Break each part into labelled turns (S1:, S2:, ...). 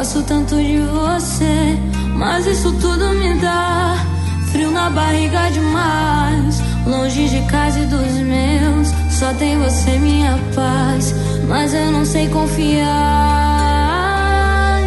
S1: Gosto tanto de você, mas isso tudo me dá frio na barriga demais. Longe de casa e dos meus, só tem você minha paz. Mas eu não sei confiar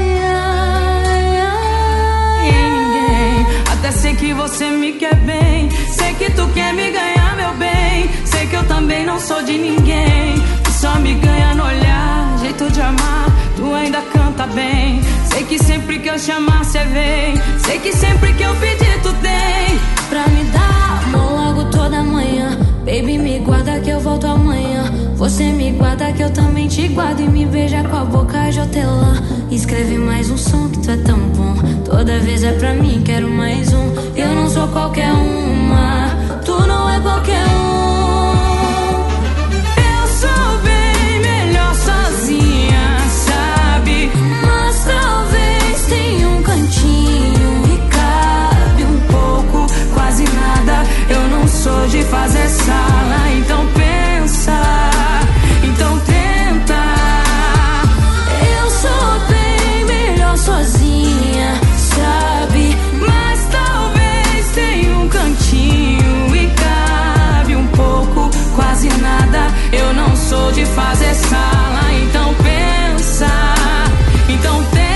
S1: em ninguém.
S2: Até sei que você me quer bem, sei que tu quer me ganhar, meu bem. Sei que eu também não sou de ninguém, tu só me ganha no olhar, jeito de amar, tu ainda canta bem. Sei que sempre que eu chamar cê vem, sei que sempre que eu pedir tu tem.
S1: Pra me dar amor logo toda manhã, baby me guarda que eu volto amanhã. Você me guarda que eu também te guardo, e me beija com a boca de hortelã. Escreve mais um som que tu é tão bom, toda vez é pra mim, quero mais um. Eu não sou qualquer uma, tu não é qualquer um.
S2: Eu sou bem melhor sozinha, sabe?
S1: Mas talvez tenha um cantinho e cabe um pouco,
S2: quase nada. Eu não sou de fazer sala, então pensa, então tenta.
S1: Eu sou bem melhor sozinha, sabe?
S2: Mas talvez tenha um cantinho e cabe um pouco, quase nada. Eu não sou de fazer sala, então pensa, então tenta.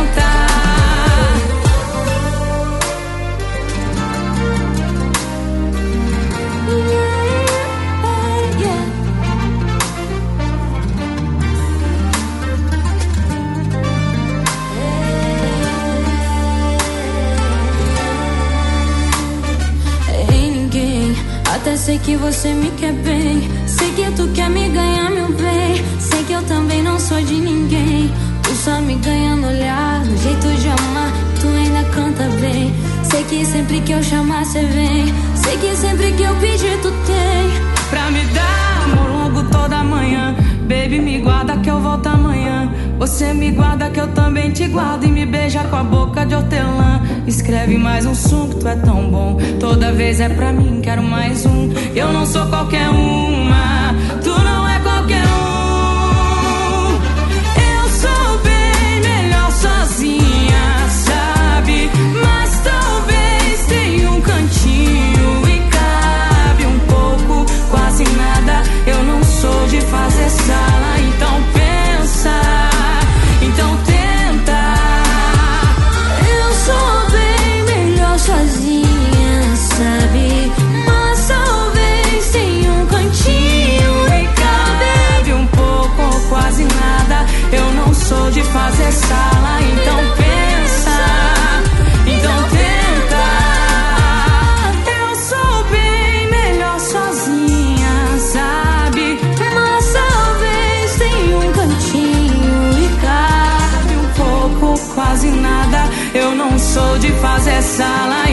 S1: Até sei que você me quer bem, sei que tu quer me ganhar, meu bem. Sei que eu também não sou de ninguém, tu só me ganha no olhar, no jeito de amar, tu ainda canta bem. Sei que sempre que eu chamar cê vem, sei que sempre que eu pedir tu tem.
S2: Pra me dar amor longo toda manhã, baby me guarda que eu volto amanhã. Você me guarda que eu também te guardo, e me beija com a boca de hortelã. Escreve mais um som que tu é tão bom, toda vez é pra mim, quero mais um. Eu não sou qualquer uma, tu não é qualquer um. Eu sou bem melhor sozinha, sabe? Mas talvez tenha um cantinho e cabe um pouco, quase nada. Eu não sou de fazer sala, então pensa, então tenta.
S1: Eu sou bem melhor sozinha, sabe? Mas talvez tenha um cantinho
S2: e cabe um pouco, quase nada. Eu não sou de fazer sala, então pensa, então tenta. Eu sou bem melhor sozinha, sabe?
S1: Mas talvez tenha um cantinho e
S2: cabe um pouco, quase nada. Eu não sou de fazer sala,